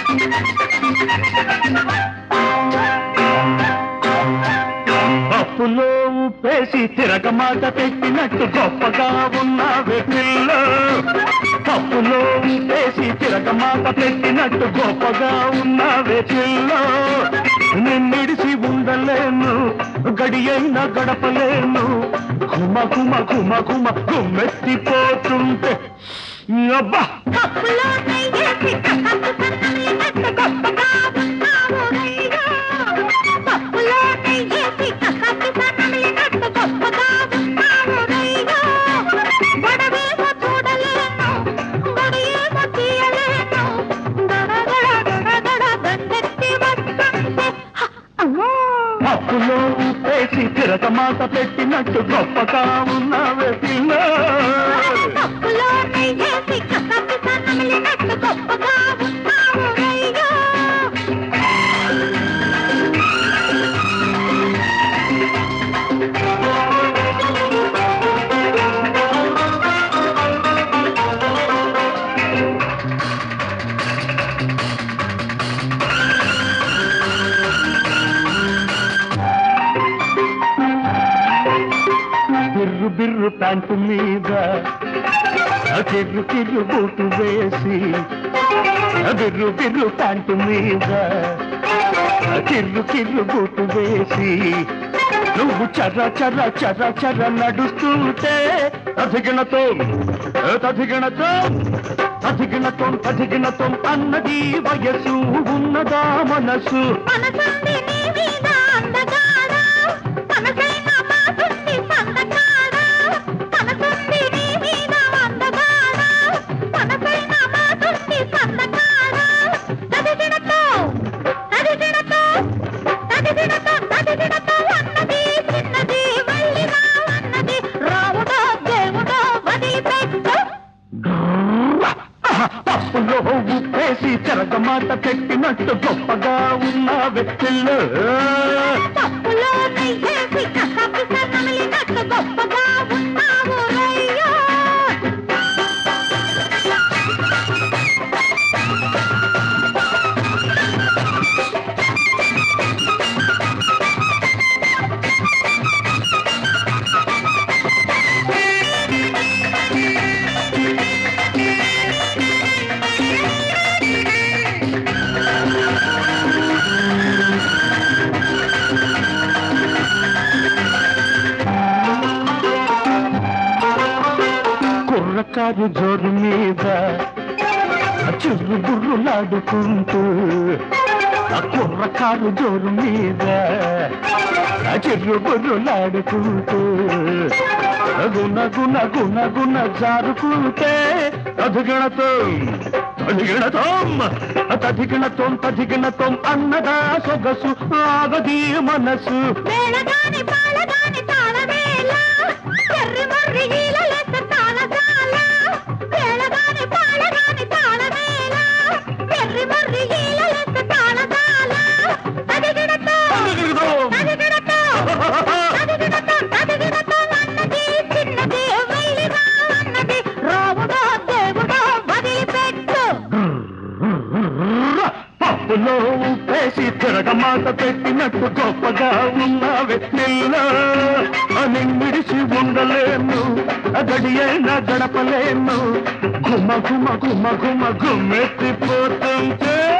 పప్పులో ఉప్పేసి తిరగమాట పెట్టినట్టు గొప్పగా ఉన్నావే పిల్ల. పప్పులో ఉప్పేసి తిరగమాట పెట్టినట్టు గొప్పగా ఉన్నావే పిల్ల. నిన్నిడిసి ఉండలేను, గడియైనా గడపలేను. గుమ గుమ గుమ గుమ గుమ్మెత్తిపోతుంటే అబ్బా. పప్పులో ఉప్పేసి తిరగమాట పెట్టినట్టు గొప్పగా ఉన్నావే పిల్ల. బిర్రు బిర్రు ప్యాంటు మీద కిర్రు కిర్రు బూటు వేసి, బిర్రు బిర్రు ప్యాంటు మీద కిర్రు కిర్రు బూటు వేసి, నువ్వు చర్ర చర్ర చర్ర చర్ర నడుస్తుంటే తదిగినతో తదిగినతో తదిగినతో తదిగినతో అన్నది వయసు ఉన్నదా మనసు. పప్పులో ఉప్పేసి చెరగమాట పెట్టినట్టు గొప్పగా ఉన్నావే పిల్ల. కుర్రకారు జోరు మీద చుర్రు బుర్రులాడుకుంటూ, కుర్రకారు జోరు మీద చిర్రు బుర్రులాడుకుంటూ, గుణ గుణ గుణ గుణ జారుకుంటే తదిగినతో తదిగినతోం తదిగినతోం తదిగినతోం అన్నదా సొగసు ఆగది మనసు. పప్పులో ఉప్పేసి తిరగమాట పెట్టినట్టు గొప్పగా ఉన్నావే పిల్ల. నిన్నిడిసి ఉండలేను, గడియైనా గడపలేను. గుమ గుమ గుమ గుమ గుమ్మెత్తిపోతుంటే